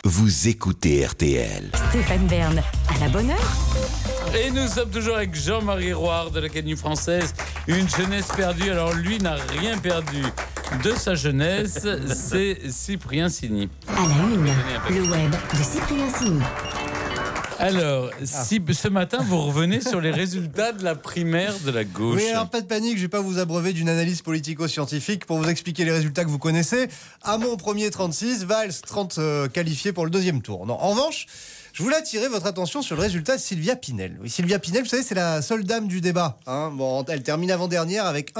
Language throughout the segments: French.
vous écoutez RTL. Stéphane Bern, à la bonne heure. Et nous sommes toujours avec Jean-Marie Roire de l'Académie française. Une jeunesse perdue. Alors lui n'a rien perdu de sa jeunesse. C'est Cyprien Signy. À la une, le web de Cyprien Signy. Alors, si ce matin vous revenez sur les résultats de la primaire de la gauche. Oui, alors pas de panique, je ne vais pas vous abreuver d'une analyse politico-scientifique pour vous expliquer les résultats que vous connaissez. Hamon premier 36, Valls 30 qualifiés pour le deuxième tour. Non, en revanche, je voulais attirer votre attention sur le résultat de Sylvia Pinel. Oui, Sylvia Pinel, vous savez, c'est la seule dame du débat. Bon, elle termine avant-dernière avec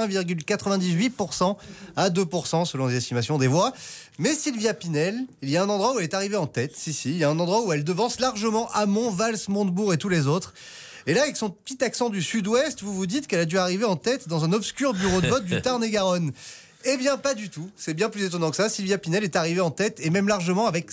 1,98% à 2% selon les estimations des voix. Mais Sylvia Pinel, il y a un endroit où elle est arrivée en tête. Il y a un endroit où elle devance largement Hamon, Valls, Montebourg et tous les autres. Et là, avec son petit accent du sud-ouest, vous vous dites qu'elle a dû arriver en tête dans un obscur bureau de vote du Tarn-et-Garonne. Eh bien, pas du tout. C'est bien plus étonnant que ça. Sylvia Pinel est arrivée en tête, et même largement, avec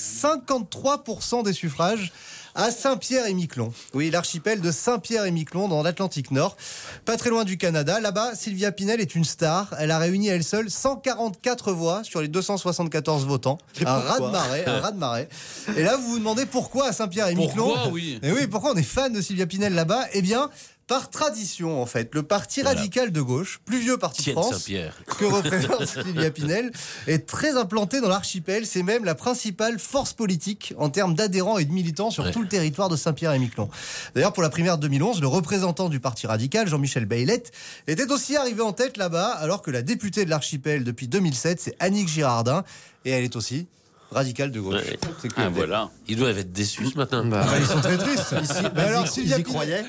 53% des suffrages, à Saint-Pierre-et-Miquelon. Oui, l'archipel de Saint-Pierre-et-Miquelon, dans l'Atlantique Nord. Pas très loin du Canada. Là-bas, Sylvia Pinel est une star. Elle a réuni à elle seule 144 voix sur les 274 votants. Un raz-de-marée. Et là, vous vous demandez pourquoi à Saint-Pierre-et-Miquelon. Pourquoi, oui. Et oui, pourquoi on est fan de Sylvia Pinel là-bas ? Eh bien, par tradition, en fait, le parti radical de gauche, plus vieux parti de France, que représente Sylvia Pinel, est très implanté dans l'archipel. C'est même la principale force politique en termes d'adhérents et de militants sur tout le territoire de Saint-Pierre-et-Miquelon. D'ailleurs, pour la primaire 2011, le représentant du parti radical, Jean-Michel Baillet, était aussi arrivé en tête là-bas, alors que la députée de l'archipel depuis 2007, c'est Annick Girardin, et elle est aussi radical de gauche. Ouais. Voilà. Ils doivent être déçus ce matin. Ils sont très tristes. Alors, Sylvia y Pinel,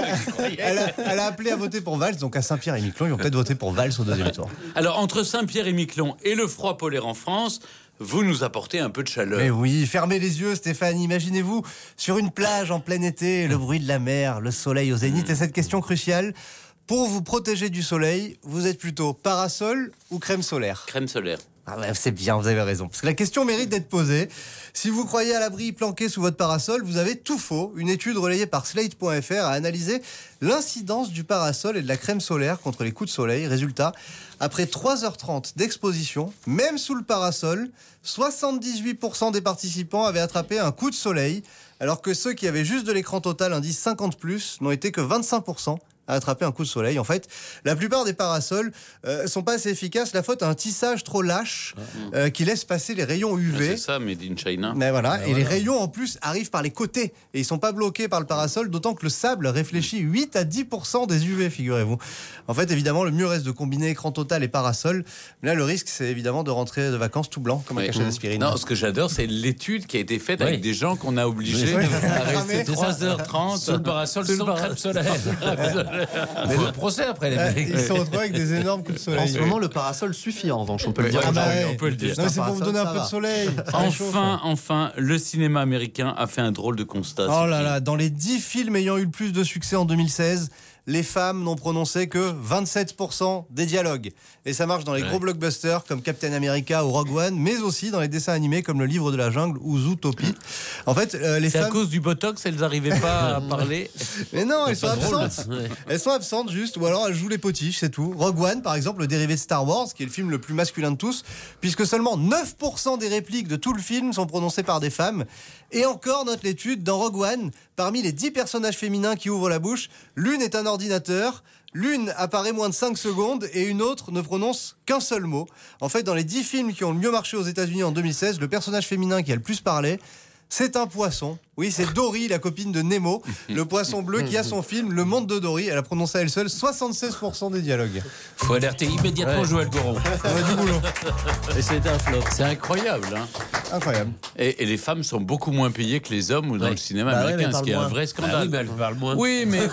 elle a appelé à voter pour Valls, donc à Saint-Pierre-et-Miquelon, ils vont peut-être voter pour Valls au deuxième tour. Alors, entre Saint-Pierre-et-Miquelon et le froid polaire en France, vous nous apportez un peu de chaleur. Mais oui, fermez les yeux, Stéphane. Imaginez-vous sur une plage en plein été, le bruit de la mer, le soleil au zénith. Et cette question cruciale, pour vous protéger du soleil, vous êtes plutôt parasol ou crème solaire ? Crème solaire. Ah ouais, c'est bien, vous avez raison. Parce que la question mérite d'être posée. Si vous croyez à l'abri planqué sous votre parasol, vous avez tout faux. Une étude relayée par Slate.fr a analysé l'incidence du parasol et de la crème solaire contre les coups de soleil. Résultat, après 3h30 d'exposition, même sous le parasol, 78% des participants avaient attrapé un coup de soleil, alors que ceux qui avaient juste de l'écran total indice 50+, n'ont été que 25% à attraper un coup de soleil. En fait, la plupart des parasols sont pas assez efficaces. La faute à un tissage trop lâche qui laisse passer les rayons UV. C'est ça, made in China. Mais voilà. Et les rayons, en plus, arrivent par les côtés. Et ils sont pas bloqués par le parasol, d'autant que le sable réfléchit 8 à 10% des UV, figurez-vous. En fait, évidemment, le mieux reste de combiner écran total et parasol. Mais là, le risque, c'est évidemment de rentrer de vacances tout blanc, comme un cachet d'aspirine. Non, ce que j'adore, c'est l'étude qui a été faite avec des gens qu'on a obligés à rester 3h30 Sur le parasol sans crème solaire. Mais le procès après les mecs. Ils se retrouvent avec des énormes coups de soleil. En ce moment, le parasol suffit en revanche, on peut le dire. On peut le dire. Non, c'est pour vous donner un peu de soleil. Enfin, le cinéma américain a fait un drôle de constat. Oh là là, dans les 10 films ayant eu le plus de succès en 2016, les femmes n'ont prononcé que 27% des dialogues. Et ça marche dans les gros blockbusters comme Captain America ou Rogue One, mais aussi dans les dessins animés comme Le Livre de la Jungle ou Zootopie. En fait, les c'est femmes... à cause du Botox, elles n'arrivaient pas à parler. Mais non, elles sont drôle. absentes. Elles sont absentes juste, ou alors elles jouent les potiches, c'est tout. Rogue One, par exemple, le dérivé de Star Wars, qui est le film le plus masculin de tous, puisque seulement 9% des répliques de tout le film sont prononcées par des femmes. Et encore, note l'étude, dans Rogue One, parmi les 10 personnages féminins qui ouvrent la bouche, l'une est un ordinateur, l'une apparaît moins de 5 secondes et une autre ne prononce qu'un seul mot. En fait, dans les 10 films qui ont le mieux marché aux États-Unis en 2016, le personnage féminin qui a le plus parlé, c'est un poisson. Oui, c'est Dory, la copine de Nemo, le poisson bleu qui a son film Le Monde de Dory. Elle a prononcé à elle seule 76% des dialogues. Faut alerter immédiatement Joël Goron. On a du boulot. Et c'était un flop. C'est incroyable. Hein. Incroyable. Et les femmes sont beaucoup moins payées que les hommes ou dans le cinéma américain, ce qui est un vrai scandale. Oui, mais elle parle moins. Oui, mais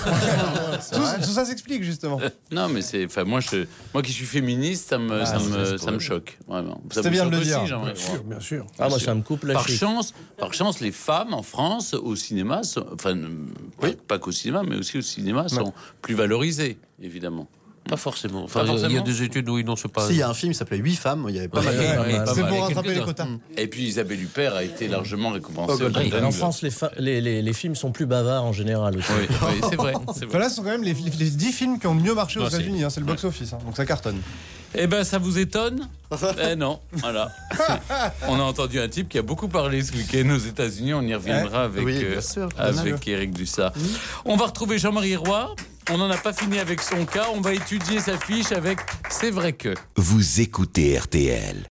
Tout ça s'explique, justement. non, mais c'est, enfin, moi qui suis féministe, ça me choque. Vraiment. Ça C'est vous bien de choque le dire. aussi, Jean-Marie Roy. Bien sûr. Ah, moi, ça me coupe la Par chic. chance, les femmes en France au cinéma, pas qu'au cinéma, mais aussi au cinéma, sont plus valorisées, évidemment. Pas forcément. Pas forcément. Il y a des études où ils n'ont pas. Si, il y a un film qui s'appelait 8 femmes, il y avait pas mal de femmes. C'est pour rattraper les quotas. Et puis Isabelle Huppert a été largement récompensée. En France, les films sont plus bavards en général aussi. Oui, c'est vrai. Enfin, là, ce sont quand même les 10 films qui ont le mieux marché aux États-Unis. C'est le box-office, donc ça cartonne. Eh ben, ça vous étonne? Eh non, voilà. On a entendu un type qui a beaucoup parlé ce week-end aux États-Unis. On y reviendra avec, Oui, bien sûr. avec Éric Dussart. On va retrouver Jean-Marie Roy. On n'en a pas fini avec son cas. On va étudier sa fiche avec C'est vrai que. Vous écoutez RTL.